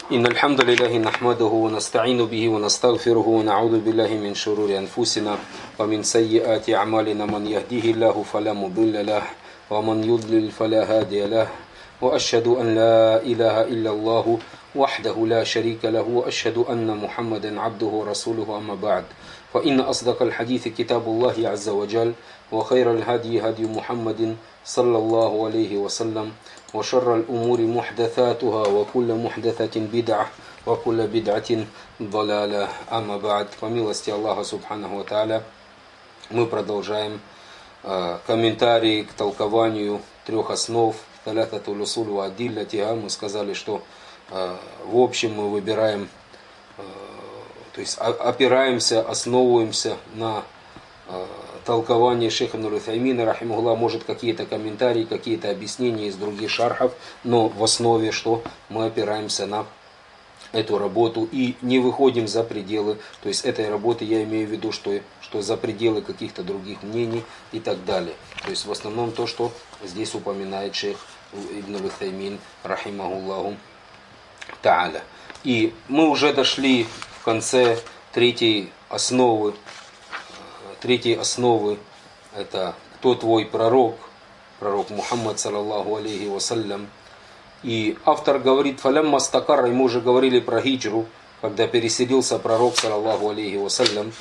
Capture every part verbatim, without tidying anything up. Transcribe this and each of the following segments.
إن الحمد لله نحمده ونستعين به ونستغفره ونعوذ بالله من شرور أنفسنا ومن سيئات أعمالنا من يهديه الله فلا مضل له ومن يضلل فلا هادي له وأشهد أن لا إله إلا الله وحده لا شريك له وأشهد أن محمدا عبده ورسوله أما بعد فإن أصدق الحديث كتاب الله عز وجل وخير الهدي هدي محمد صلى الله عليه وسلم وشر الأمور محدثاتها وكل محدثة بدعة وكل بدعة ضلالة أما بعد. По милости Аллаха Субханаху ва Тааля мы продолжаем э, комментарии к толкованию трех основ Талятатуль усуль ва адиллятиха. Мы сказали, что э, в общем мы выбираем, э, то есть опираемся, основываемся на э, толкование шейха Ибн Утаймина, рахимахуллах, может какие-то комментарии, какие-то объяснения из других шархов, но в основе что мы опираемся на эту работу и не выходим за пределы, то есть этой работы я имею в виду, что, что за пределы каких-то других мнений и так далее. То есть в основном то, что здесь упоминает шейх Ибн Утаймин, рахимахуллаху тааля. И мы уже дошли в конце третьей основы, Третьей основы — это кто твой пророк, пророк Мухаммад саллаллаху алейхи вассалям. И автор говорит, фалямма стакарра, и мы уже говорили про хиджру, когда переселился пророк саллаллаху алейхи вассалям.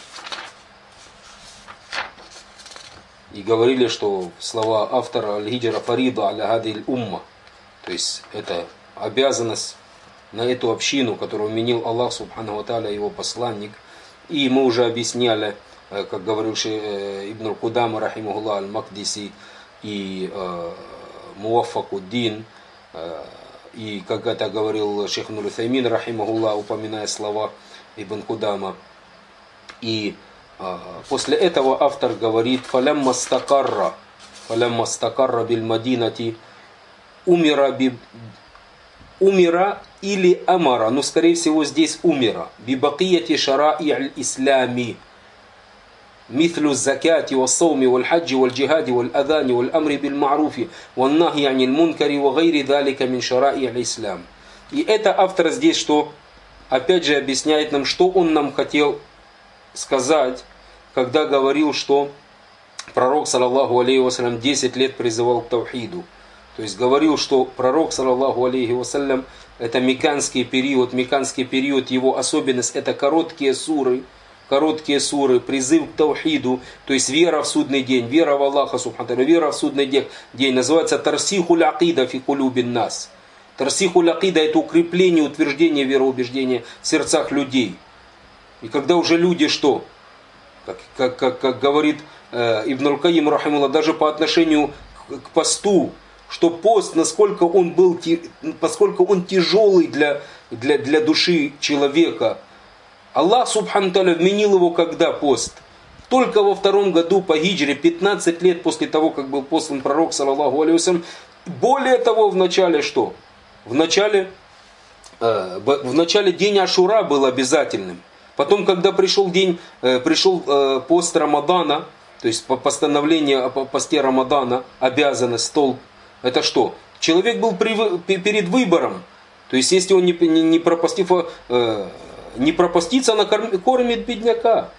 И говорили, что слова автора аль-хиджра фарида аля хадиль умма, то есть это обязанность на эту общину, которую вменил Аллах субхану ва тааля, его посланник. И мы уже объясняли, как говорил Ибн Кудама, рахимахуллах, аль-Макдиси, и э, Муаффакуддин, э, и как это говорил шейх Ибн Утаймин, рахимахуллах, упоминая слова Ибн Кудама. И э, после этого автор говорит, фалямма стакарра, фалямма стакарра биль мадинати, умира би умира или амара, но скорее всего здесь умира, бибакияти шараи аль-ислями, مثل الزكاة والصوم والحج والجهاد والأذان والأمر بالمعروف والنهي عن المنكر وغير ذلك من شرائع الإسلام. И это автор здесь, что опять же объясняет нам, что он нам хотел сказать, когда говорил, что пророк саллаллаху алейхи вассалям десять лет призывал к таухиду. То есть говорил, что пророк саллаллаху алейхи вассалям это мекканский период, мекканский период, его особенность это короткие суры, Короткие суры, призыв к таухиду, то есть вера в судный день, вера в Аллаха субхану, вера в судный день, день называется тарсихуль акида фи кулюбин нас. Тарсихуль акида — это укрепление, утверждение вероубеждения в сердцах людей. И когда уже люди что? Как, как, как, как говорит э, Ибн аль-Кайим, рахимахуллах, даже по отношению к, к посту, что пост, насколько он был, поскольку он тяжелый для, для, для души человека, Аллах субхану тааля вменил его когда пост? Только во втором году по хиджре, пятнадцать лет после того, как был послан пророк саллаллаху алейхи вассалям. Более того, в начале что? В начале, э, в начале день Ашура был обязательным. Потом, когда пришел день, э, пришел э, пост Рамадана, то есть постановление о посте Рамадана, обязанность, столб, это что? Человек был при, перед выбором. То есть, если он не, не, не пропастив... Э, не пропаститься, она кормит бедняка.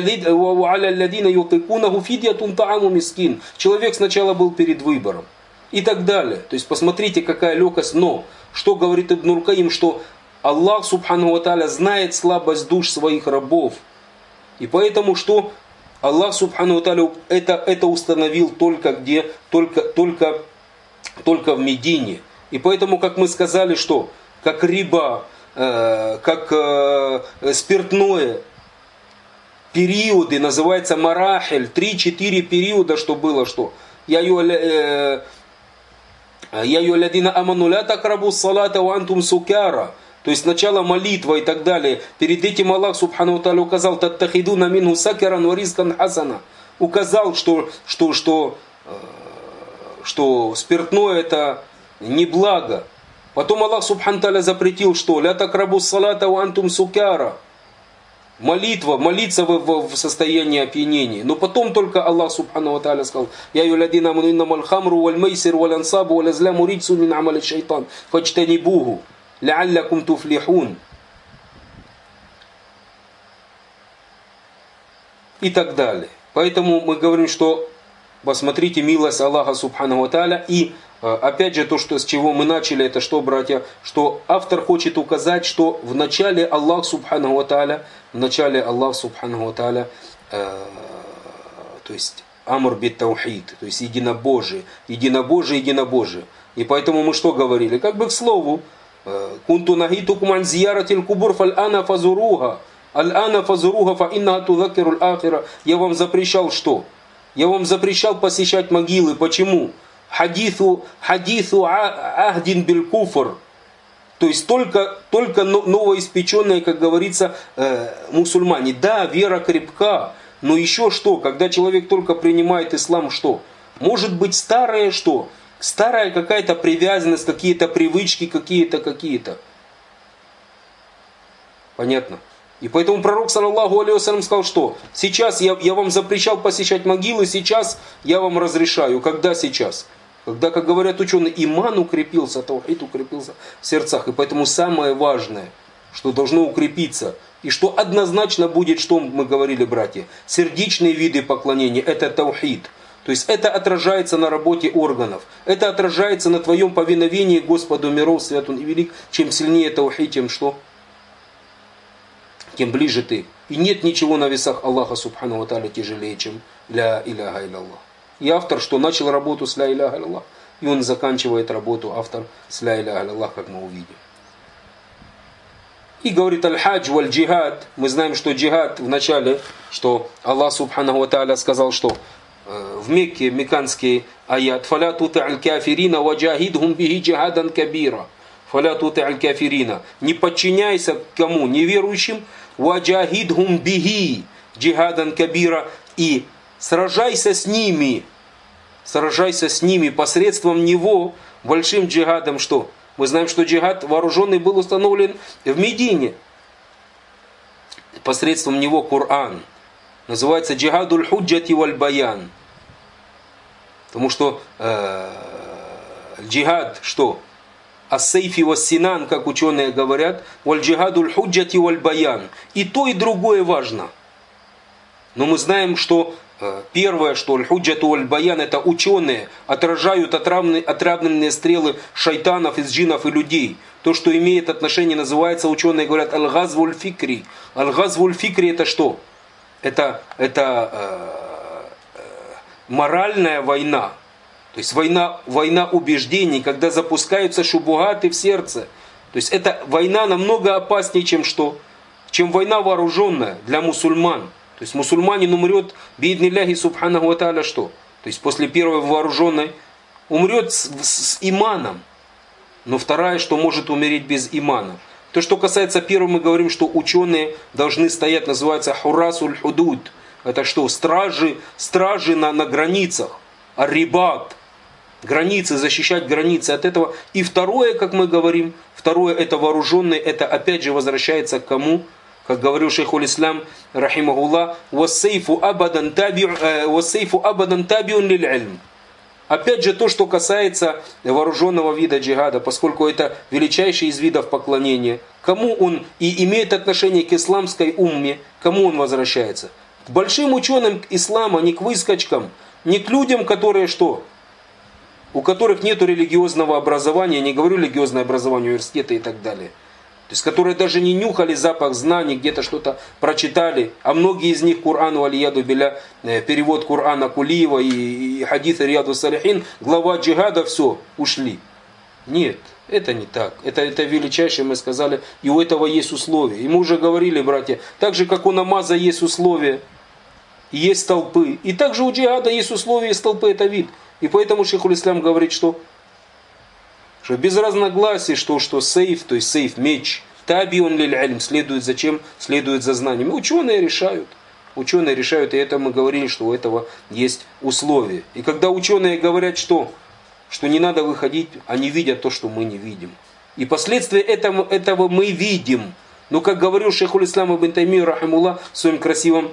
Человек сначала был перед выбором. И так далее. То есть посмотрите, какая легкость. Но, что говорит Ибн аль-Кайим, что Аллах субхану ва тааля знает слабость душ своих рабов. И поэтому, что Аллах субхану ва тааля это, это установил только где? Только, только, только в Медине. И поэтому, как мы сказали, что как риба, как э, спиртное, периоды, называется марахель, три-четыре периода, что было, что я юалядина аману ля такрабу салата ва антум сукяра, то есть сначала молитва и так далее. Перед этим Аллах субхану ва тааля указал таттахидуна минху сакаран ва ризкан хасана, указал, что, что, что, что спиртное это не благо. Потом Аллах субхану тааля запретил, что ля такрабу салата ва антум сукяра, молитва, молиться в, в состоянии опьянения. Но потом только Аллах субхану ва тааля сказал: я юлядина муниннамаль хамру валь мейсир валь ансабу валь азляму риджсун мин амали шайтан фаджтанибуху. لعلكم تفلحون. И так далее. Поэтому мы говорим, что посмотрите милость Аллаха Субхану ва Тааля. И опять же то, что, с чего мы начали, это что, братья, что автор хочет указать, что в начале Аллах Субхану ва Тааля, в начале Аллах Субхану ва Тааля, э, то есть амр бит таухид, то есть единобожие, единобожие, единобожие. И поэтому мы что говорили? Как бы к слову, кунту нахитукум ан зияратил кубур фаль ана фазуруха. Аль-ана фазуруха фа инна тузаккиру аль-ахира. Я вам запрещал что? Я вам запрещал посещать могилы. Почему? Хадису, хадису ахдин биль куфр. То есть только, только новоиспеченные, как говорится, э, мусульмане. Да, вера крепка, но еще что? Когда человек только принимает ислам, что? Может быть старое что? Старая какая-то привязанность, какие-то привычки, какие-то, какие-то. Понятно? И поэтому пророк, саллаллаху алейхи вассалям, сказал, что сейчас я, я вам запрещал посещать могилы, сейчас я вам разрешаю. Когда сейчас? Когда, как говорят ученые, иман укрепился, таухид укрепился в сердцах. И поэтому самое важное, что должно укрепиться, и что однозначно будет, что мы говорили, братья, сердечные виды поклонения, это таухид. То есть это отражается на работе органов, это отражается на твоем повиновении Господу миров, свят Он и велик. Чем сильнее таухид, тем что? Тем ближе ты. И нет ничего на весах Аллаха Субхану ва Тааля тяжелее, чем ля иляха илляллах. И автор, что начал работу с ля иляха илляллах, и он заканчивает работу, автор, с ля иляха илляллах, как мы увидим. И говорит аль-хадж валь-джихад. Мы знаем, что джихад в начале, что Аллах Субхану ва Тааля сказал, что в Мекке, мекканский аят, «Фаля туты аль-кафирина ваджахидхум бихи джихадан кабира». «Фаля туты аль-кафирина». Не подчиняйся кому? Неверующим. «Ваджахидхум бихи джихадан кабира». И сражайся с ними. Сражайся с ними посредством него большим джихадом. Что? Мы знаем, что джихад вооруженный был установлен в Медине. Посредством него Коран. Называется джихадуль худжати валь баян. Потому что э, джихад, что? Ас-сейфи вас-синан, как ученые говорят, валь джихадуль худжати валь баян. И то, и другое важно. Но мы знаем, что э, первое, что аль-худжату валь баян, это ученые отражают отравные, отравленные стрелы шайтанов из джиннов и людей. То, что имеет отношение, называется, ученые говорят, аль-газвуль фикри. Аль-газвуль фикри это что? Это, это э, э, моральная война. То есть война, война убеждений, когда запускаются шубугаты в сердце. То есть это война намного опаснее, чем что? Чем война вооруженная для мусульман. То есть мусульманин умрет, бииднилляхи субханаху ва тааля, что? То есть после первой вооруженной умрет с, с, с иманом. Но вторая, что может умереть без имана. То, что касается первого, мы говорим, что ученые должны стоять, называется хурасуль худуд. Это что? Стражи, стражи на, на границах. Аррибат. Границы, защищать границы от этого. И второе, как мы говорим, второе это вооруженные, это опять же возвращается к кому? Как говорил шейхуль ислам, рахимахуллах, «Вассейфу абадан табиун лиль ильм». Опять же, то, что касается вооруженного вида джихада, поскольку это величайший из видов поклонения, кому он и имеет отношение к исламской умме, кому он возвращается? К большим ученым ислама, не к выскочкам, не к людям, которые что? У которых нет религиозного образования, не говорю религиозное образование, университета и так далее. То есть, которые даже не нюхали запах знаний, где-то что-то прочитали, а многие из них Курану алияду биля, перевод Курана Кулиева и, и хадисы Рияду Салихин, глава джихада, все, ушли. Нет, это не так. Это, это величайшее, мы сказали, и у этого есть условия. И мы уже говорили, братья, так же, как у намаза есть условия, есть толпы, и также у джихада есть условия, есть толпы, это вид. И поэтому шейхуль ислам говорит, что что без разногласий, что, что сейф, то есть сейф, меч, табиун лиль ильм, следует за чем? Следует за знаниями. Ученые решают. Ученые решают, и это мы говорили, что у этого есть условия. И когда ученые говорят, что, что не надо выходить, они видят то, что мы не видим. И последствия этого, этого мы видим. Но как говорил шейхуль ислам ибн Таймия, рахимуллах, в своем красивом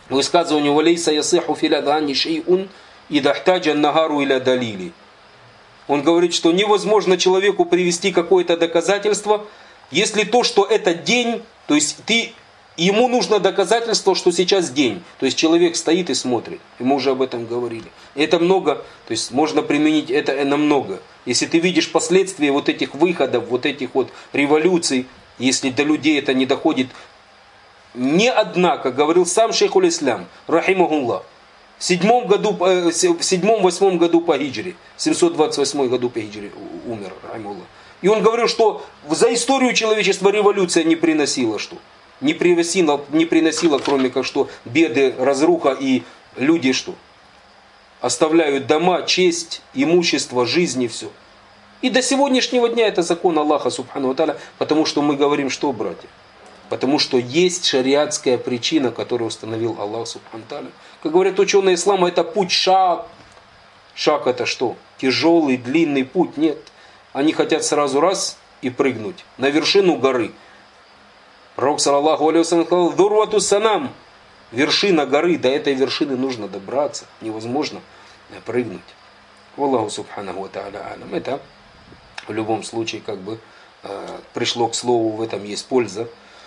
высказывании, «Валейса ясиху фил адани шей'ун, ида хтаджа нагару иля далили». Он говорит, что невозможно человеку привести какое-то доказательство, если то, что это день, то есть ты, ему нужно доказательство, что сейчас день. То есть человек стоит и смотрит. И мы уже об этом говорили. Это много, то есть можно применить это намного. Если ты видишь последствия вот этих выходов, вот этих вот революций, если до людей это не доходит, не одна, как говорил сам шейхуль ислам, рахимахуллах, в седьмом году, в седьмом-восьмом году по хиджре, в семьсот двадцать восьмом году по хиджре умер, рахимахуллах. И он говорил, что за историю человечества революция не приносила что? Не приносила, не приносила, кроме как что беды, разруха, и люди что? Оставляют дома, честь, имущество, жизнь и все. И до сегодняшнего дня это закон Аллаха субхану ва тааля, потому что мы говорим, что, братья? Потому что есть шариатская причина, которую установил Аллах субхану ва тааля. Как говорят ученые ислама, это путь шаг. Шаг это что? Тяжелый, длинный путь? Нет. Они хотят сразу раз и прыгнуть на вершину горы. Пророк саллаллаху алейхи ва саллям сказал: «Дурвату санам». Вершина горы, до этой вершины нужно добраться. Невозможно прыгнуть. Аллаху субханаху ва тааля алям. Это в любом случае как бы э, пришло к слову, в этом есть польза.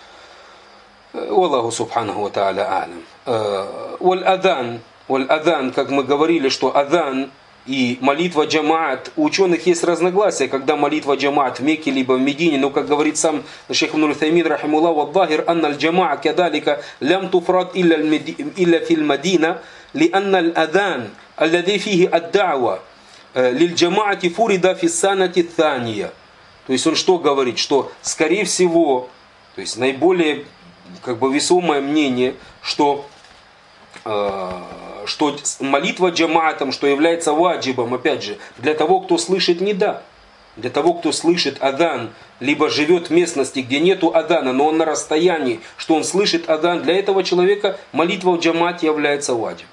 Аллаху субханаху ва тааля алям. Валь-адан, валь-адан, как мы говорили, что адан и молитва джамаат, у ученых есть разногласия, когда молитва джамаат в Мекке либо в Медине, но как говорит сам шейх Ибн Утаймин рахимахуллах, ваддахир анна аль-джамаа кадалика лям туфрад илля фил Мадина, ли анна аль-адан аллади фихи ад-да'ва лиль-джамаати фурида фи санати thaniya. То есть он что говорит? Что скорее всего, то есть наиболее как бы весомое мнение, что э, что молитва джамаатом, что является ваджибом, опять же, для того, кто слышит нида, для того, кто слышит адан, либо живет в местности, где нету адана, но он на расстоянии, что он слышит адан, для этого человека молитва в джамаате является ваджибом.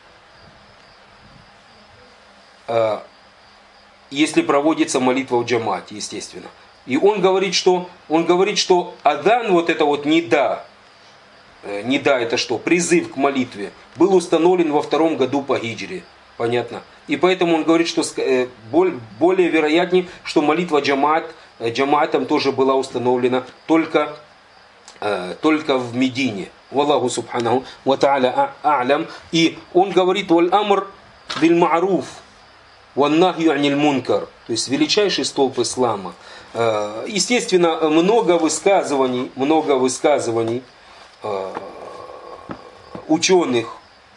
Если проводится молитва в джамаате, естественно. И он говорит, что, он говорит, что адан, вот это вот нида, нида это что? Призыв к молитве, был установлен во втором году по хиджре. Понятно? И поэтому он говорит, что более вероятнее, что молитва джамаат, джамаатом тоже была установлена только, только в Медине. Валлаху субханаху ва тааля а'лям. И он говорит: валь амр биль ма'руф ван нахью аниль мункар. То есть величайший столб ислама. Естественно, много высказываний, много высказываний ученых.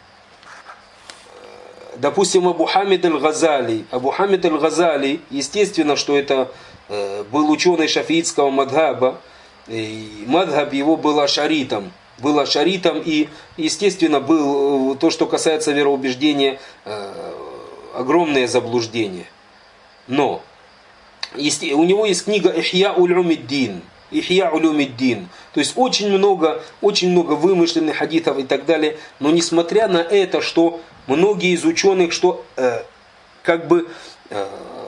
Допустим, Абу Хамид аль-Газали. Абу Хамид аль-Газали, естественно, что это был ученый шафиитского мадхаба. И мадхаб его был ашаритом. Был ашаритом, и, естественно, был то, что касается вероубеждения, огромное заблуждение. Но у него есть книга Ихья улюмиддин. Ихья улюмиддин. То есть очень много, очень много вымышленных хадисов и так далее. Но несмотря на это, что многие из ученых, что э, как бы э,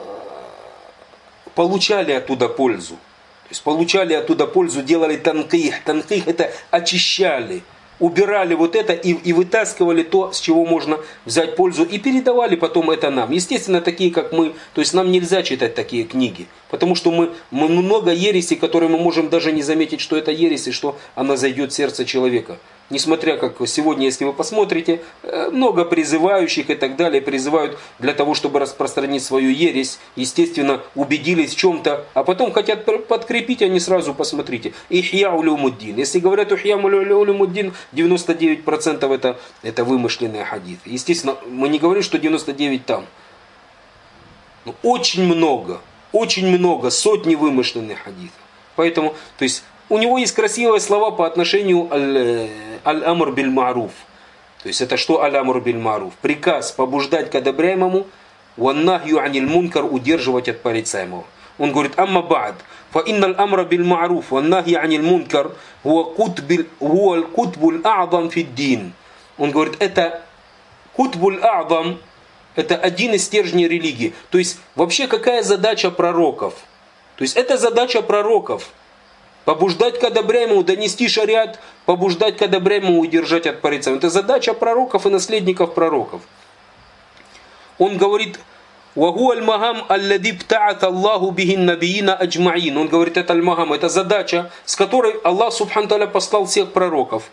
получали оттуда пользу. То есть получали оттуда пользу, делали танких. Танких это очищали. Убирали вот это и, и вытаскивали то, с чего можно взять пользу, и передавали потом это нам. Естественно, такие как мы, то есть нам нельзя читать такие книги, потому что мы, мы много ересей, которые мы можем даже не заметить, что это ересь, и что она зайдет в сердце человека. Несмотря как сегодня, если вы посмотрите, много призывающих и так далее призывают для того, чтобы распространить свою ересь, естественно, убедились в чем-то, а потом хотят подкрепить, они сразу посмотрите. Ихья улюмуддин. Если говорят Ихья улюмуддин, девяносто девять процентов это, это вымышленные хадисы. Естественно, мы не говорим, что девяносто девять там. Но очень много, очень много, сотни вымышленных хадисов. Поэтому, то есть, у него есть красивые слова по отношению аль-амр биль-ма'руф. То есть это что аль-амр биль-ма'руф? Приказ побуждать к одобряемому, ван-нахью аниль мункар, удерживать от порицаемого. Он говорит: амма ба'д, фа инналь амра биль-ма'руф ван-нахью аниль мункар хуа аль-кутбуль а'зам фид-дин. Он говорит, это кутбуль а'зам, это один из стержней религии. То есть вообще какая задача пророков? То есть это задача пророков. Побуждать к одобряемому, донести шариат, побуждать к одобряемому, удержать от порицаемого. Это задача пророков и наследников пророков. Он говорит: وهو المهام الذي ابتعث الله به النبيين أجمعين. Он говорит, это аль-магам, это задача, с которой Аллах Субхану Тааля послал всех пророков.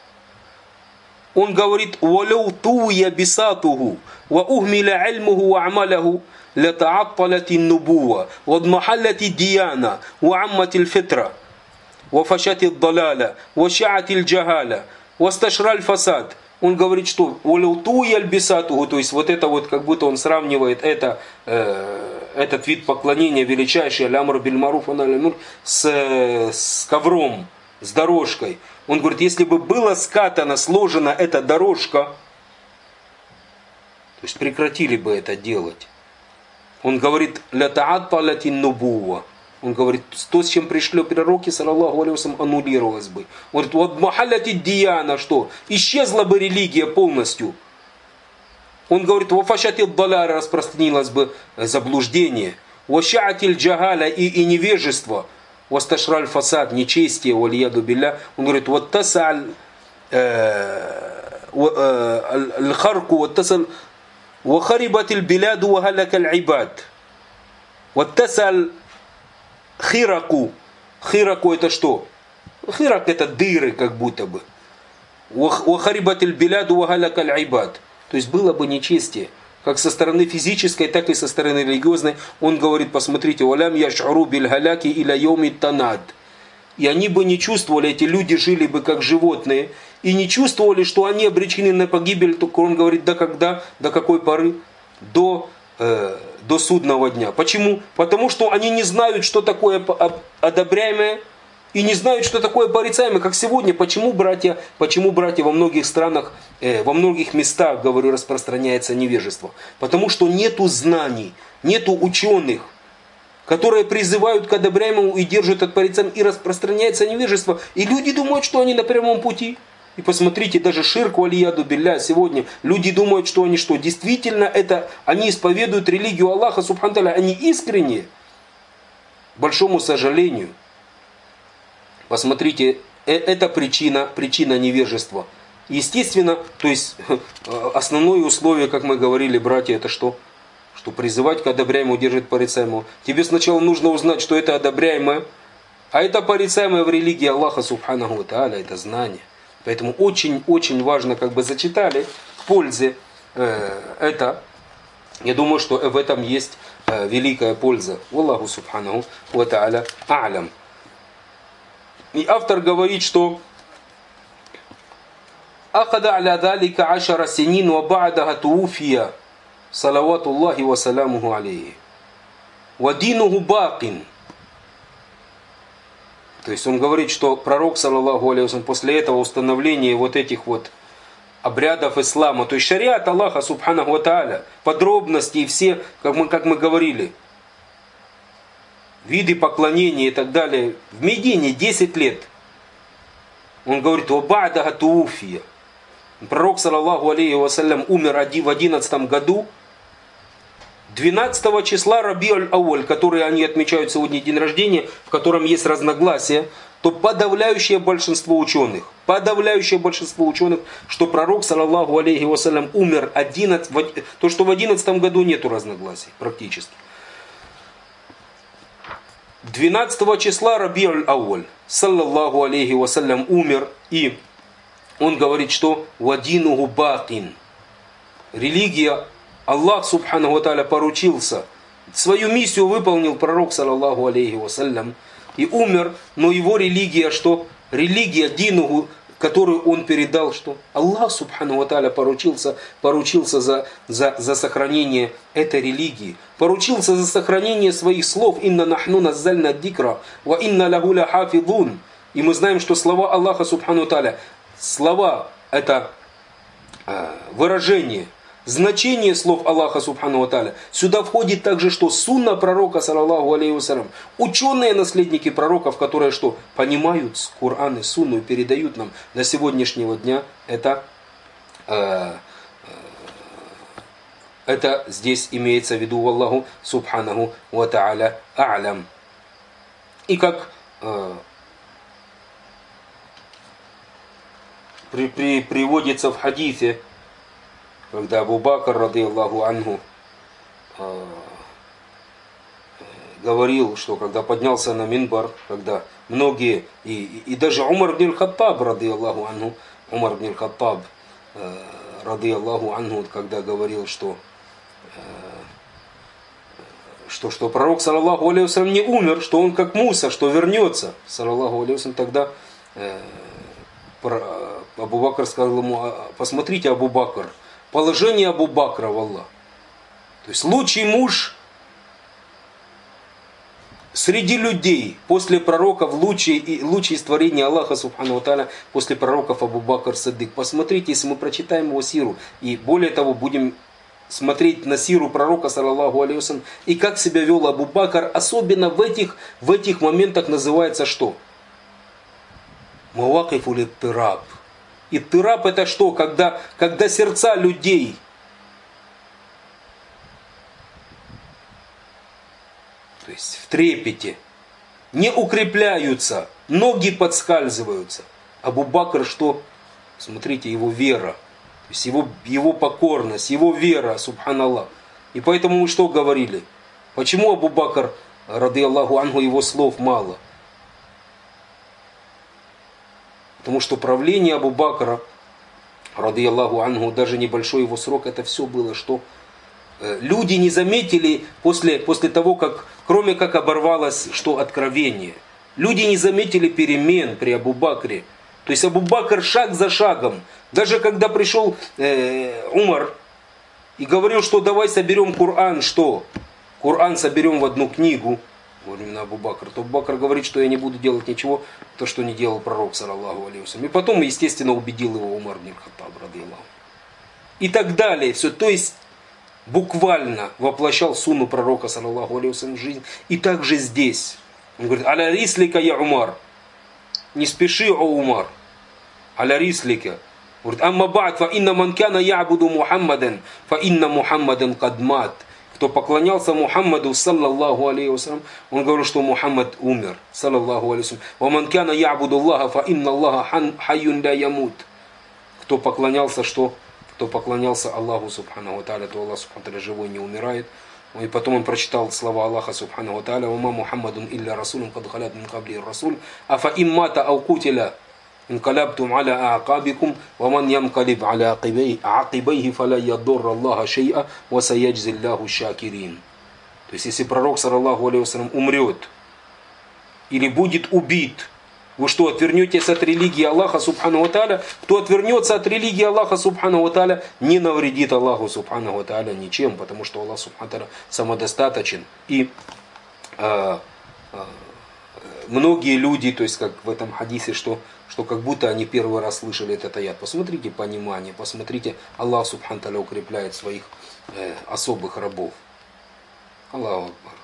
Он говорит, وَلَوْ طُوِيَ بِسَاطُهُ وَأُهْمِلَ عِلْمُهُ وَعْمَلَهُ لَتَعَطَّلَتِ النُّبُوَّةِ وَاضْمَحَلَّتِ الدِّيَانَةِ وَعَمَّتِ الْفِطْرَةِ وَفَشَتِ الضَّلَالَةِ وَشَعَتِ الْجَهَالَةِ وَاسْتَشْرَى الْفَسَادِ. Он говорит, что «Валеутуя альбисатуху», то есть вот это вот, как будто он сравнивает это, э, этот вид поклонения величайший, аль-амр биль-маруф с, с ковром, с дорожкой. Он говорит, если бы была скатана, сложена эта дорожка, то есть прекратили бы это делать. Он говорит, «Ля та'атталатин нубува». Он говорит, то, с чем пришли пророки, саллаллаху алейхи вассалям, аннулировалось бы. Он говорит, вот махалляти дияна, что? Исчезла бы религия полностью. Он говорит, вафашати даляра, распространилось бы заблуждение. Вашаатиль джагаля и, и невежество. Васташраль фасад, нечестие, валияду билля. Он говорит, вот тасаль аль-харку, вот тасаль вахарибатиль биляду вахалякаль ибад. Вот тасаль Хираку. Хираку это что? Хирак это дыры как будто бы. Вахарибатиль биляду вагалякаль айбад. То есть было бы нечестие. Как со стороны физической, так и со стороны религиозной. Он говорит, посмотрите, валям яш'уру биль галяки иля йоми танад. И они бы не чувствовали, эти люди жили бы как животные. И не чувствовали, что они обречены на погибель. Только он говорит, до когда, до какой поры? До... Э, до судного дня. Почему? Потому что они не знают, что такое одобряемое, и не знают, что такое порицаемое, как сегодня. Почему, братья, почему, братья, во многих странах, э, во многих местах, говорю, распространяется невежество? Потому что нету знаний, нету ученых, которые призывают к одобряемому и держат от порицаемого, и распространяется невежество. И люди думают, что они на прямом пути. И посмотрите, даже ширк валияду билля сегодня, люди думают, что они что? Действительно, это они исповедуют религию Аллаха, субхану тааля, они искренне. К большому сожалению. Посмотрите, это причина, причина невежества. Естественно, то есть основное условие, как мы говорили, братья, это что? Что призывать к одобряемому, держать порицаемому. Тебе сначала нужно узнать, что это одобряемое, а это порицаемое в религии Аллаха, субханаху тааля, это знание. Поэтому очень-очень важно, как бы зачитали в пользе э, это. Я думаю, что в этом есть э, великая польза. Аллаху субханаху ва тааля а'лям. И автор говорит, что ахада аля далика ашара синин ва ба'даха тууфия салавату Аллахи ва саламуху алейхи. Ва динуху бакин. То есть он говорит, что пророк, саллаллаху алейхи вассалям, после этого установления вот этих вот обрядов ислама, то есть шариат Аллаха, субханаху ва тааля, подробности и все, как мы, как мы говорили, виды поклонения и так далее, в Медине десять лет. Он говорит, «Ваба'даха тууфия». Пророк, саллаллаху алейхи вассалям, умер в одиннадцатом году, двенадцатого числа Раби'уль-Ауаль, который они отмечают сегодня день рождения, в котором есть разногласия, то подавляющее большинство ученых, подавляющее большинство ученых, что пророк, саллаллаху алейхи вассалям, умер одиннадцатого, то, что в одиннадцатом году нету разногласий практически. двенадцатого числа Раби'уль-Ауаль, саллаллаху алейхи вассалям, умер, и он говорит, что «Вадинуху бакин». Религия Аллах, субханаху ва тааля, поручился, свою миссию выполнил пророк, саллаллаху алейхи вассалям, и умер, но его религия, что? Религия динуху, которую он передал, что? Аллах, субханаху ва тааля, поручился, поручился за, за, за сохранение этой религии, поручился за сохранение своих слов, «Инна нахну наззальна дикра, ва инна лаху ля хафидун». И мы знаем, что слова Аллаха, субханаху ва тааля, слова это э, выражение, значение слов Аллаха, субхану ва тааля. Сюда входит также, что сунна пророка, саллаллаху алейхи вассалям. Ученые наследники пророков, которые что? Понимают Коран и сунну и передают нам до сегодняшнего дня. Это, э, это здесь имеется в виду Аллаху, субханаху ва тааля а'лям. И как э, при, при, приводится в хадисе, когда Абу Бакр, радийаллаху анху, э, говорил, что когда поднялся на минбар, когда многие, и, и, и даже Умар ибн аль-Хаттаб, ради Аллаху анху, Умар ибн аль-Хаттаб, э, ради Аллаху анху, когда говорил, что э, что, что пророк, саллаллаху алейхи вассалям, не умер, что он как Муса, что вернется, саллаллаху алейхи вассалям, тогда э, Абу Бакр сказал ему: посмотрите, Абу Бакр, положение Абу Бакра в Аллах. То есть лучший муж среди людей после пророков, лучший, лучший из творений Аллаха субхану ва тааля после пророков Абу Бакр Сиддик. Посмотрите, если мы прочитаем его сиру, и более того будем смотреть на сиру пророка, саллаллаху алейхи вассалям, и как себя вел Абу Бакр, особенно в этих, в этих моментах называется что? Мавакиф ит-тираб. Ит-тираб это что? Когда, когда сердца людей то есть в трепете, не укрепляются, ноги подскальзываются. Абу Бакр что? Смотрите, его вера, то есть его, его покорность, его вера, субханаллах. И поэтому мы что говорили? Почему Абу Бакр, ради Аллаху анху, его слов мало? Потому что правление Абу Бакра, ради Аллаху анху, даже небольшой его срок, это все было что? Люди не заметили после, после того, как, кроме как оборвалось что откровение, люди не заметили перемен при Абу Бакре. То есть Абу Бакр шаг за шагом, даже когда пришел э, Умар и говорил, что давай соберем Коран, что? Коран соберем в одну книгу, говорю, именно Абу Бакр, то Абу Бакр говорит, что я не буду делать ничего, то, что не делал пророк, саллаллаху алейхи вассалям. И потом, естественно, убедил его Умар ибн аль-Хаттаб, ради Аллаху. И так далее. Все, то есть буквально воплощал сунну пророка, саллаллаху алейхи вассалям, в жизнь. И также здесь. Он говорит: аля рислика я Умар. Не спеши, о Умар. Аля рислика. Говорит: амма ба'д, фа инна ман кана я'буду Мухаммадан, фа инна Мухаммадан кад мат. Кто поклонялся Мухаммаду, саллаллаху алейхи вассалям, он говорил, что Мухаммад умер, саллаллаху алейхи вассалям. Ва ман кана я'буду Аллаха, фа инна Аллаха хайюн ля ямут. Кто поклонялся что? Кто поклонялся Аллаху субхану ва тааля, то Аллах субхану ва тааля живой не умирает. И потом он прочитал слова Аллаха субхану ва тааля: «Ва ма Мухаммадун илля расулун кад халят мин кабли расуль, афа иммата ау кутиля инкалябтум аля аакабикум, ва ман ямкалиб аля акибейхи фаля ядурра Аллаха шей'a, ва саяджзи Аллаху шакирин». То есть если пророк, саллаллаху алейхи вассалям, умрет или будет убит, вы что, отвернетесь от религии Аллаха субхану ва тааля? Кто отвернется от религии Аллаха субхану ва тааля, не навредит Аллаху субхану ва тааля ничем, потому что Аллах субхану ва тааля самодостаточен. И э, э, многие люди, то есть как в этом хадисе, что, что как будто они первый раз слышали этот аят. Посмотрите понимание, посмотрите, Аллах субхану ва тааля укрепляет своих э, особых рабов. Аллаху акбар.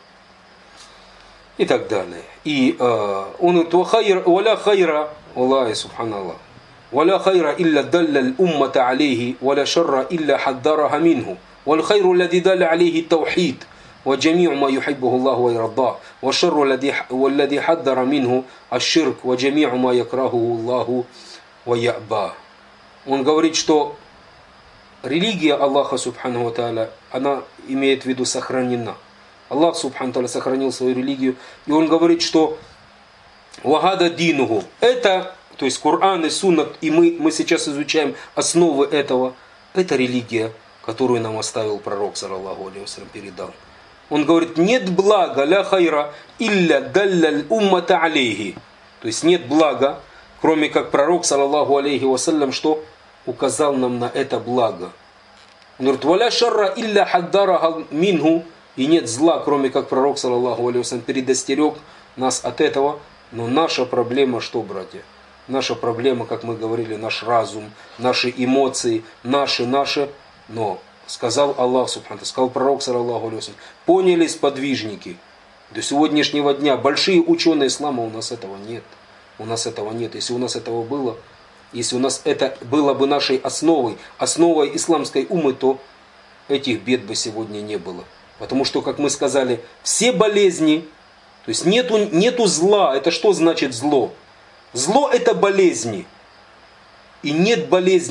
И так далее. И э, он говорит: «Валя хайра, Аллах, субханаллах, валя хайра илля далля уммата алейхи, валя шарра илля хаддараха минху, валь хайру лади далля алейхи таухид, ва джами'у ма юхиббуху Аллаху ва ярда, ва шарру лади хаддара минху аш-ширк, ва джами'у ма якрахуху Аллаху ва я'ба». Он говорит, что религия Аллаха субхану ва тааля, она имеет в виду сохранена. Аллах субхану тааля сохранил свою религию, и он говорит, что вагада динуху, это, то есть Коран и Суннат, и мы, мы сейчас изучаем основы этого, это религия, которую нам оставил пророк, саллаллаху алейхи вассалям, передал. Он говорит: нет блага, ля хайра, илля далляль уммата алейхи. То есть нет блага, кроме как пророк, саллаллаху алейхи вассалям, что указал нам на это благо. Он говорит: валя шарра илля хаддараха минху. И нет зла, кроме как пророк, саллаллаху алейхи вассалям, предостерег нас от этого. Но наша проблема что, братья? Наша проблема, как мы говорили, наш разум, наши эмоции, наши, наши. Но сказал Аллах субхану, сказал пророк, саллаллаху алейхи вассалям, поняли сподвижники. До сегодняшнего дня большие ученые ислама, у нас этого нет. У нас этого нет. Если у нас этого было, если у нас это было бы нашей основой, основой исламской уммы, то этих бед бы сегодня не было. Потому что, как мы сказали, все болезни, то есть нету, нету зла. Это что значит зло? Зло это болезни. И нет болезни,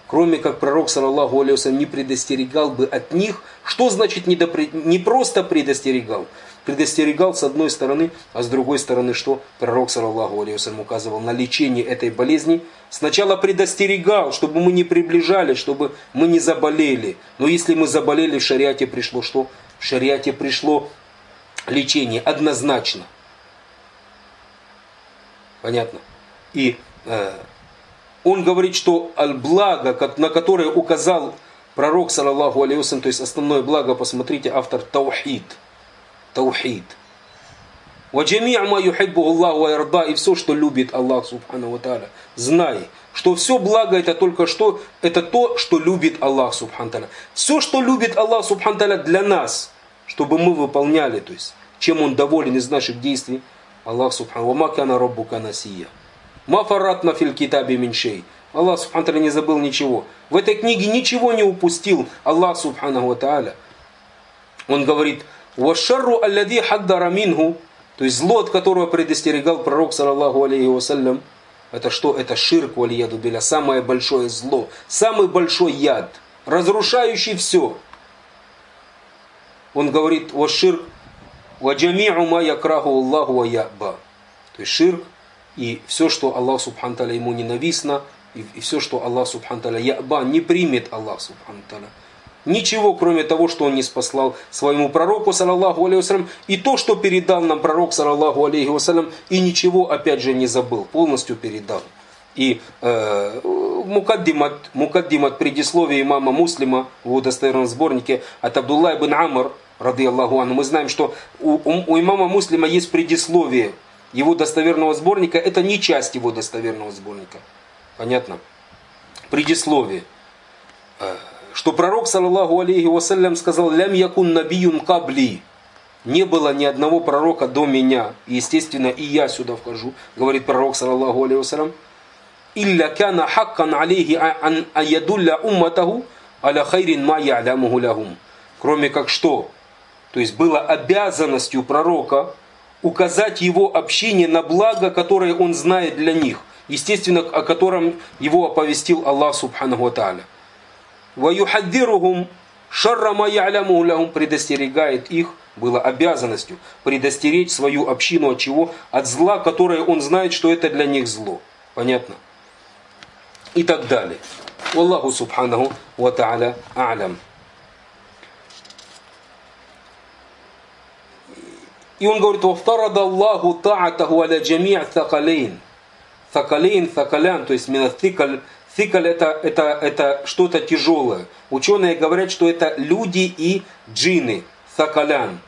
кроме как пророк, саллаллаху алейхи вассалям, не предостерегал бы от них. Что значит не, допри... не просто предостерегал? Предостерегал с одной стороны, а с другой стороны, что пророк, саллаллаху алейхи вассалям, указывал на лечение этой болезни. Сначала предостерегал, чтобы мы не приближались, чтобы мы не заболели. Но если мы заболели, в шариате пришло что? В шариате пришло лечение однозначно. Понятно? И э, он говорит, что аль-благо, на которое указал пророк, саллаллаху алейхи вассалям, то есть основное благо, посмотрите, автор таухид. Таухид. وَجَمِيعَ مَا يُحِبُّهُ اللَّهُ وَيَرْضَى. И все, что любит Аллах, субхану ва тааля. Знай, что все благо это только что, это то, что любит Аллах, субхану ва тааля. Все, что любит Аллах, субхану ва тааля, для нас, чтобы мы выполняли, то есть, чем Он доволен из наших действий, Аллах, субхану ва кана раббука насия. Ма фарратна фил китаби мин шей. Аллах, субхану ва тааля, не забыл ничего. В этой книге ничего не упустил Аллах, субхану ва тааля. Он говорит: «Вашарру аллади хаддара минху». То есть зло, от которого предостерегал пророк, саллаллаху алейхи вассалям, это что? Это ширк, валияду билля, самое большое зло, самый большой яд, разрушающий все. Он говорит: «Ваширк, ваджами'у ма якраху Аллаху ва я'ба». То есть ширк и все, что Аллах, субхану тааля, ему ненавистно, и, и все, что Аллах, субхану тааля, я'ба, не примет Аллах, субхану тааля. Ничего, кроме того, что он не спаслал своему пророку, саллаллаху алейхи вассалям, и то, что передал нам пророк, саллаллаху алейхи вассалям, и ничего, опять же, не забыл, полностью передал. И э, мукаддимат, мукаддимат предисловие имама Муслима в его достоверном сборнике от Абдулла ибн Амр, рады Аллаху анху, мы знаем, что у, у, у имама Муслима есть предисловие его достоверного сборника, это не часть его достоверного сборника. Понятно? Предисловие. Что пророк, саллаллаху алейхи вассалям, сказал: «Лям якун набиюн кабли». Не было ни одного пророка до меня. И, естественно, и я сюда вхожу, говорит пророк, саллаллаху алейхи вассалям. «Илля кана хаккан алейхи ан аядулля умматаху аля хайрин ма я'лямуху лахум». Кроме как что? То есть было обязанностью пророка указать его общине на благо, которое он знает для них. Естественно, о котором его оповестил Аллах, субханаху ва тааля. وَيُحَذِّرُهُمْ شَرَّ مَا يَعْلَمُهُ لَهُمْ, предостерегает их, было обязанностью предостеречь свою общину от чего? От зла, которое он знает, что это для них зло. Понятно? И так далее. Аллаху субханаху ва тааля а'лям. И он говорит: وَافْتَرَضَ اللَّهُ طَاعَتَهُ عَلَى جَمِيعِ ثَقَلَيْنِ. Thaqalayn, thaqaлян, то есть минаthикаль. Thикаль это, это, это что-то тяжелое. Ученые говорят, что это люди и джинны. Thaqaлян.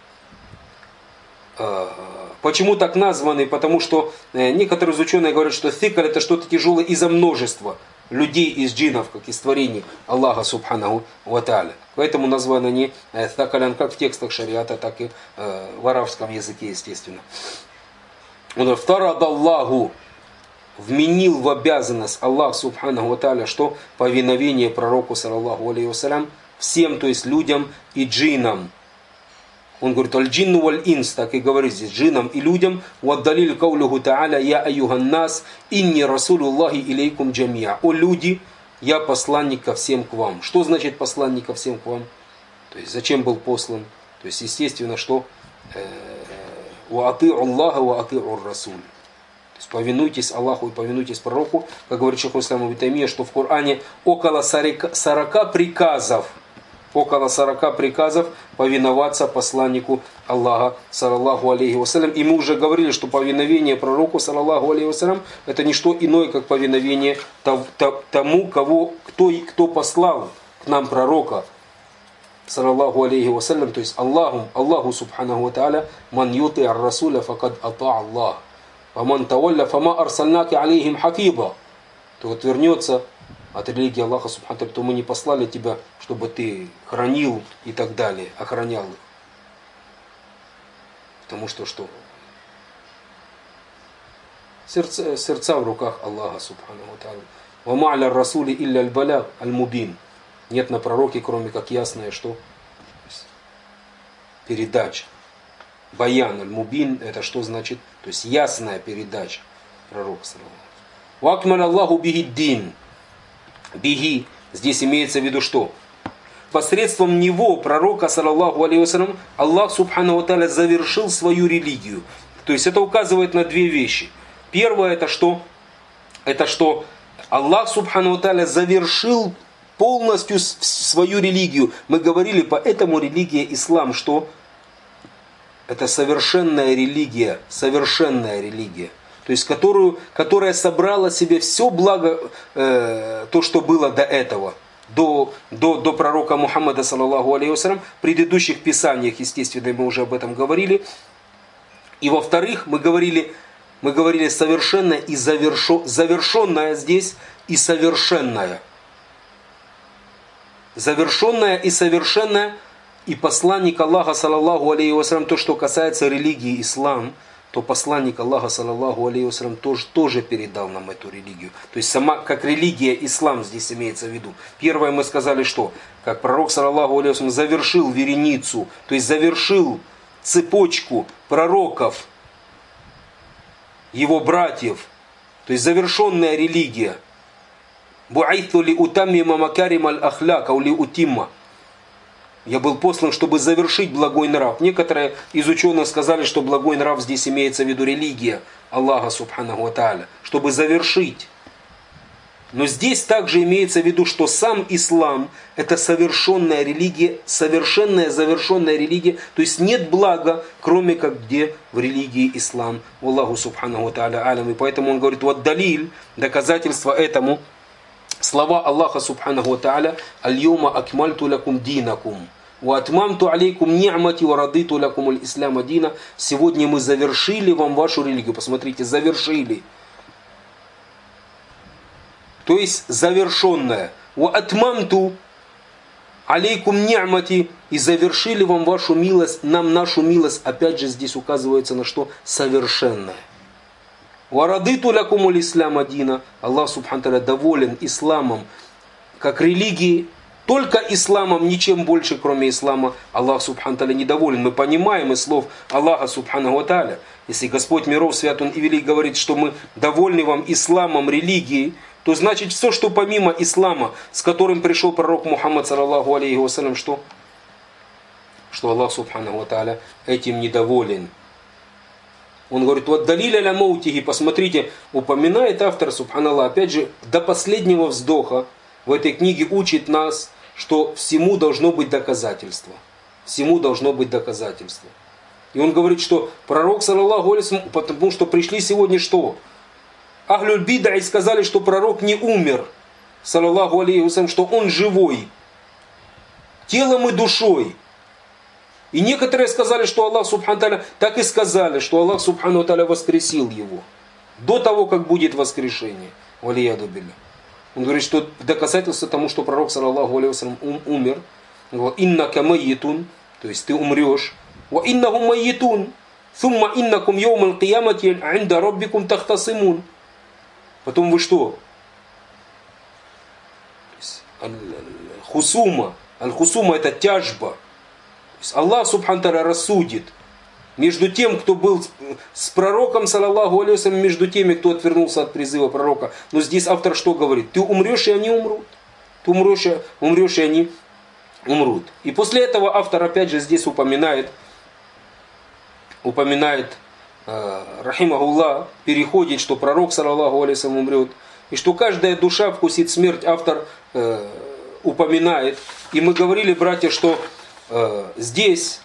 Почему так названы? Потому что некоторые из ученых говорят, что thикаль это что-то тяжелое из-за множества людей из джиннов, как из творений Аллаха субханаху ва тааля. Поэтому названы они thaqaлян как в текстах шариата, так и в арабском языке, естественно. Он говорит: «Фтарадаллаху». Вменил в обязанность Аллах субханаху ва тааля, что повиновение пророку, саллаллаху алейхи вассалям, всем, то есть людям и джиннам. Он говорит: аль-джинну валь-инс, так и говорит здесь, джиннам и людям. Ваддалиль каулюху тааля: я аюхан нас, инни расулуллахи илейкум джамиа. О люди, я посланник ко всем к вам. Что значит посланник ко всем к вам? То есть зачем был послан? То есть естественно, что ва ати'у Аллаха ва ати'у расуль. То есть повинуйтесь Аллаху и повинуйтесь пророку, как говорит шейх ислам ибн Таймия, что в Коране около сорока приказов, около сорока приказов повиноваться посланнику Аллаха, саллаллаху алейхи вассалям. И мы уже говорили, что повиновение пророку, саллаллаху алейхи вассалям, это не что иное, как повиновение тому, кого, кто, кто послал к нам пророка, саллаллаху алейхи вассалям, то есть Аллаху, Аллаху субханаху ва тааля, ман юти ар-расуля факад ата Аллах. «Аман тавалля фама арсальнаки алейхим хафиба». То вот вернется от религии Аллаха субхану ва тааля, то мы не послали тебя, чтобы ты хранил и так далее, охранял их. Потому что что? Сердца, сердца в руках Аллаха субхану ва тааля. «Ва ма аля расули илля аль-балаг аль-мубин». Нет на пророке, кроме как ясное что? Передача. Баян аль-мубин, это что значит? То есть ясная передача пророка. Вакмаль Аллаху бихи дин. Бихи, Здесь имеется в виду что? Посредством него, пророка, саллаллаху алейхи вассалям, Аллах субхану ва тааля завершил свою религию. То есть это указывает на две вещи. Первое это что? Это что Аллах субхану ва тааля завершил полностью свою религию. Мы говорили, поэтому религия ислам, что это совершенная религия, совершенная религия. То есть которую, которая собрала в себе все благо, э, то, что было до этого. До, до, до пророка Мухаммада, саллаллаху алейхи вассалям, в предыдущих писаниях, естественно, мы уже об этом говорили. И во-вторых, мы говорили, мы говорили совершенное и завершо, завершенное здесь и совершенное. Завершенное и совершенное. И посланник Аллаха, саллаллаху алейхи вассалям, то, что касается религии ислам, то посланник Аллаха, саллаллаху алейхи вассалям, тоже, тоже передал нам эту религию. То есть сама, как религия ислам здесь имеется в виду. Первое мы сказали, что как пророк, саллаллаху алейхи вассалям, завершил вереницу, то есть завершил цепочку пророков, его братьев, то есть завершенная религия. Бу'айту ли утаммима макарим аль-ахляк, ау ли утимма. Я был послан, чтобы завершить благой нрав. Некоторые из ученых сказали, что благой нрав здесь имеется в виду религия Аллаха субханаху ва тааля, чтобы завершить. Но здесь также имеется в виду, что сам ислам это совершенная религия, совершенная, завершенная религия. То есть нет блага, кроме как где в религии ислам. Аллаху субханаху ва тааля алям. И поэтому он говорит, вот далиль, доказательство этому. Слова Аллаха субханаху ва тааля: «Аль-йома акмальту лакум динакум, ва атмамту алейкум ни'мати, ва радиту лакум аль-исляма дина». Сегодня мы завершили вам вашу религию. Посмотрите, завершили. То есть завершенная. Ва атмамту алейкум ни'мати, и завершили вам вашу милость, нам нашу милость. Опять же здесь указывается на что? Совершенная. Варадиту лякумуль ислама дина. Аллах субхану тааля доволен исламом как религией, только исламом, ничем больше, кроме ислама, Аллах субхану тааля недоволен. Мы понимаем из слов Аллаха субхану ва тааля. Если Господь миров свят Он и велик говорит, что мы довольны вам исламом, религией, то значит все, что помимо ислама, с которым пришел пророк Мухаммад, саллаллаху алейхи вассалям, что? Что Аллах субхану ва тааля этим недоволен. Он говорит, вот далиль аля маутихи, посмотрите, упоминает автор, субханаллах, опять же, до последнего вздоха в этой книге учит нас, что всему должно быть доказательство. Всему должно быть доказательство. И он говорит, что пророк, саллаллаху алейхи вассалям, потому что пришли сегодня что? Ахлюль бидай сказали, что пророк не умер, саллаллаху алейхи вассалям, что он живой, телом и душой. И некоторые сказали, что Аллах субхану тааля, так и сказали, что Аллах субхану тааля воскресил его. До того, как будет воскрешение. Валияду билля. Он говорит, что доказательство тому, что пророк, саллаллаху алейхи вассалям, умер. Иннака майятун, то есть ты умрешь. Ва иннахум майятун. Сумма иннакум йоумал киямати инда раббикум тахтасимун. Потом вы что? Аль-хусума. Аль-хусума это тяжба. Аллах субхану тааля рассудит между тем, кто был с пророком, саллаллаху алейхи вассалям, между теми, кто отвернулся от призыва пророка. Но здесь автор что говорит? Ты умрешь, и они умрут. Ты умрешь, умрешь и они умрут. И после этого автор опять же здесь упоминает, упоминает, э, рахимахуллах, переходит, что пророк, саллаллаху алейхи вассалям, умрет. И что каждая душа вкусит смерть, автор э, упоминает. И мы говорили, братья, что здесь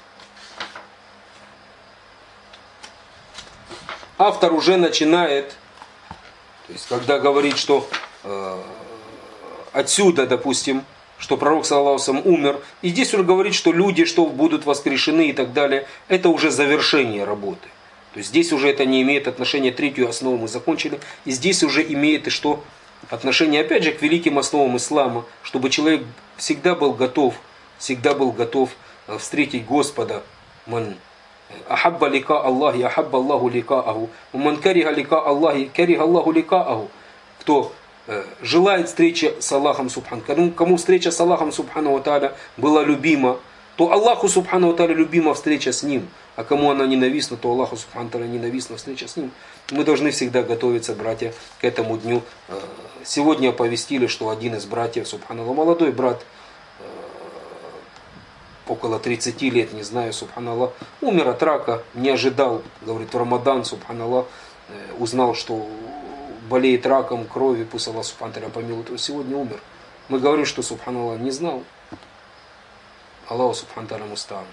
автор уже начинает, то есть когда говорит, что э, отсюда, допустим, что пророк, саллаллаху алейхи вассалям, умер, и здесь он говорит, что люди, что будут воскрешены и так далее, это уже завершение работы. То есть здесь уже это не имеет отношения, третью основу мы закончили, и здесь уже имеет и что? Отношение опять же к великим основам ислама, чтобы человек всегда был готов, всегда был готов встретить Господа. Ман ахабба лика Аллахи, ахабба Аллаху ликааху. Ман кариха лика Аллахи, кариха Аллаху ликааху. Кто э, желает встречи с Аллахом субхану, кому, кому встреча с Аллахом субхану ва тааля была любима, то Аллаху субхану ва тааля любима встреча с ним. А кому она ненавистна, то Аллаху субхану ва тааля ненавистна встреча с ним. Мы должны всегда готовиться, братья, к этому дню. Э, сегодня оповестили, что один из братьев, субханаллах, молодой брат, около тридцати лет, не знаю, субханаллах, умер от рака, не ожидал, говорит, в Рамадан, субханаллах, узнал, что болеет раком крови, пусть Аллах субханаллах помилует, то сегодня умер. Мы говорим, что субханаллах не знал. Аллаху субханаллах муста'ан.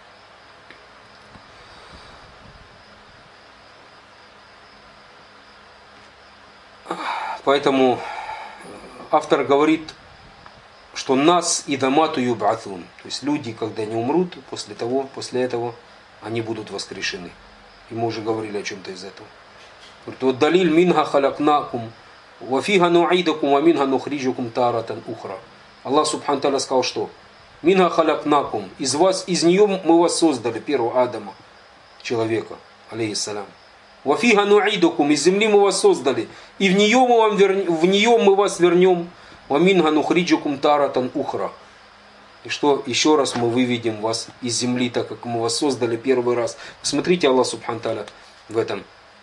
Поэтому автор говорит, что нас и дамату юб'атун, то есть люди, когда не умрут, после того, после этого они будут воскрешены. И мы уже говорили о чем-то из этого. Говорит, вот далиль минха халакнакум, ва фиха ну'идакум, ва минха нухриджукум таратан ухра. Аллах субхану та'аля сказал, что минха халакнакум, из вас, из нее мы вас создали, первого Адама, человека, алейхиссалям. Ва фиха ну'идакум, из земли мы вас создали, и в нее мы, вам вернем, в нее мы вас вернем. وَمِنْهَا نُخْرِجُكُمْ تَارَةً أُخْرَى. И что еще раз мы выведем вас из земли, так как мы вас создали первый раз. Смотрите, Аллах субхану та'аля в этом.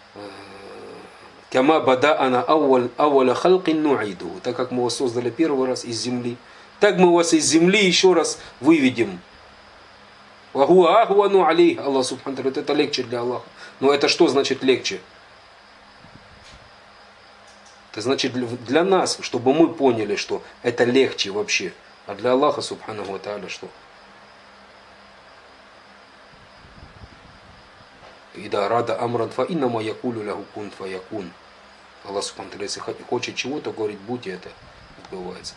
«Кама бадa'ана ауаля халкин ну'иду». Так как мы вас создали первый раз из земли, так мы вас из земли еще раз выведем. «Вахуа ахуану алейх». Аллах субхану та'аля, это легче для Аллаха. Но это что значит легче? Это значит для нас, чтобы мы поняли, что это легче вообще. А для Аллаха, субханаху ва тааля, что? Ида рада амран фа иннама якулю лаху кун фа якун. Аллах, субханаху ва тааля, если хочет чего-то, говорит, будь, это сбывается.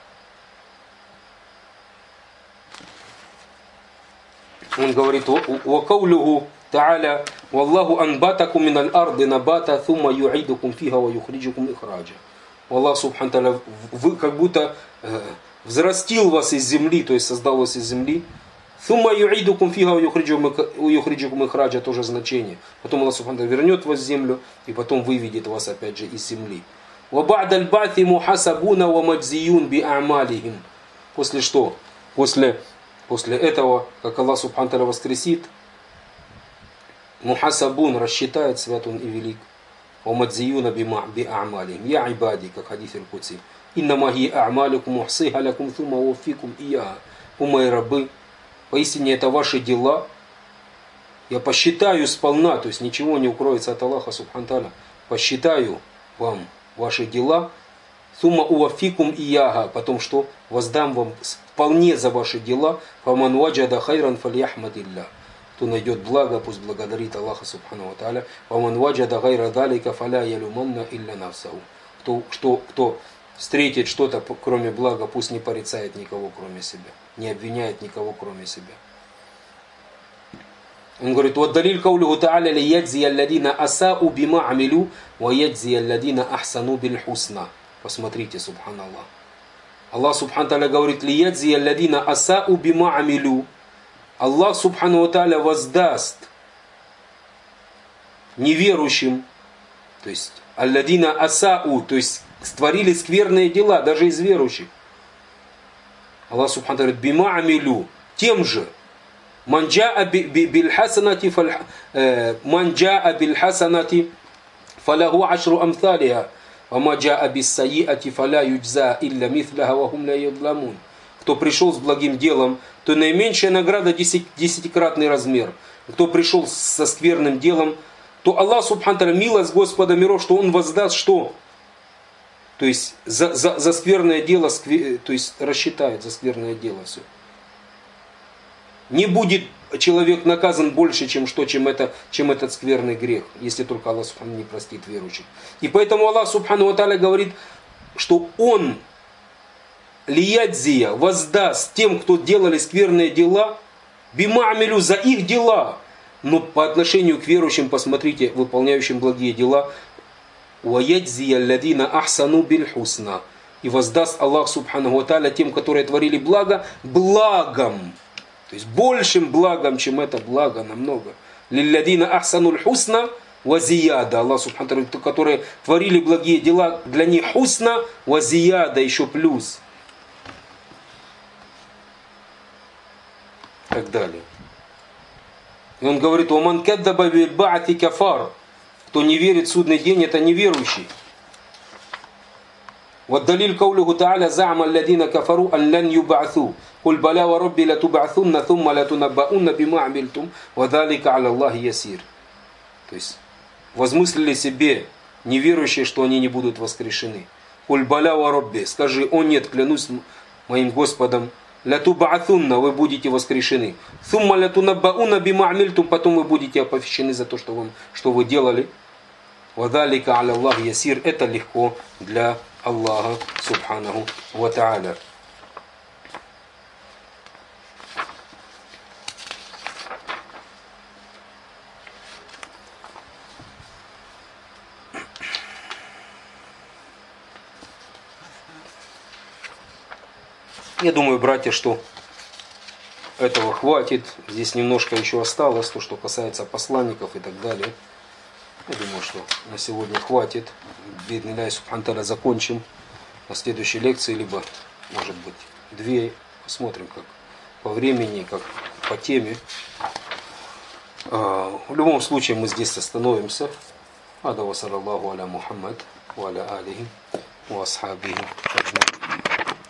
Он говорит, ва каулюху Та'аля, «Валлаху анбатакум миналь арды набата, thumma ю'идукум фиха ва юхриджукум ихраджа». Аллах субхану та'аля, вы как будто э, взрастил вас из земли, то есть создал вас из земли. «Thumma ю'идукум фиха ва юхриджукум ихраджа» тоже значение. Потом Аллах субхану та'аля вернет вас в землю и потом выведет вас опять же из земли. «Ва ба'даль бa'ти мухасабуна ва маджзиюн би а'малихим». После что? После, после этого, как Аллах субхану та'аля воскресит, Мухасабун рассчитает, свят он и велик. Омадзиюна би а'малим. Я ибади, как хадис аль-Кудси. Иннама хи а'маликум мухсиха лакум thuма уффикум ия. О мои рабы, поистине это ваши дела. Я посчитаю сполна, то есть ничего не укроется от Аллаха субхану та'аля. Посчитаю вам ваши дела. Thuма уффикум ияха. Потом что? Воздам вам вполне за ваши дела. Фаман ваджада хайран фальяхмадилля. Кто найдет благо, пусть благодарит Аллаха субхану ва тааля. «Ваман ваджада гайра далика фаля ялюманна илля нафсаху». Кто, кто, кто встретит что-то, кроме блага, пусть не порицает никого, кроме себя. Не обвиняет никого, кроме себя. Он говорит, «Вот далиль каулюху та'аля ли ядзи алладина асау бима амилю, ва ядзи алладина ахсану биль хусна». Посмотрите, субханаллах. Аллах субхану та'аля говорит, «Ли ядзи алладина асау бима амилю». Аллах субхану ва тааля воздаст неверующим, то есть алладина асау, то есть створили скверные дела, даже из верующих. Аллах субхану ва тааля говорит, бима амилю, тем же. Манджаа бильхасанати фалаху ашру амталиха, ва маджаа биссайиати фаля юджза илля мithляха ва хум ла юдламун. Кто пришел с благим делом, то наименьшая награда десятикратный размер. Кто пришел со скверным делом, то Аллах субхану тааля, милость Господа миров, что Он воздаст что? То есть за, за, за скверное дело, сквер, то есть рассчитает за скверное дело все. Не будет человек наказан больше, чем что, чем, это, чем этот скверный грех, если только Аллах субхану не простит верующих. И поэтому Аллах субхану ва тааля говорит, что Он лиядзия воздаст тем, кто делали скверные дела, бимамилю за их дела. Но по отношению к верующим, посмотрите, выполняющим благие дела, уаядзия алладина ахсану биль хусна. И воздаст Аллах субхану ва тааля тем, которые творили благо, благом. То есть большим благом, чем это благо, намного. Лилладина ахсануль хусна вазияда. Аллах субхану ва тааля, которые творили благие дела, для них хусна вазияда, еще плюс. И так далее. И он говорит, «Оман каддаба биль ба'ти кафар». Кто не верит в судный день, это неверующий. والدليل قوله تعالى زعم الذين كفروا أن لن يبعثوا قل بلى وربي لتبعثن ثم لتنبؤن بما عملتم وذلك على الله يسير. То есть возмыслили себе неверующие, что они не будут воскрешены. «Куль баля ва робби», скажи, «О нет, клянусь моим Господом, лятуба'атунна», вы будете воскрешены. «Сумма лятунаббауна бима амильтум», потом вы будете оповещены за то, что вы, что вы делали. «Вадалика аля Аллах ясир», это легко для Аллаха субханаху ва та'аля. Я думаю, братья, что этого хватит. Здесь немножко еще осталось, то, что касается посланников и так далее. Я думаю, что на сегодня хватит. Биднилляхи субхану тааля закончим на следующей лекции, либо, может быть, две. Посмотрим, как по времени, как по теме. В любом случае, мы здесь остановимся. Ада ва саллаллаху аля Мухаммад ва аля алихи ва асхабихи.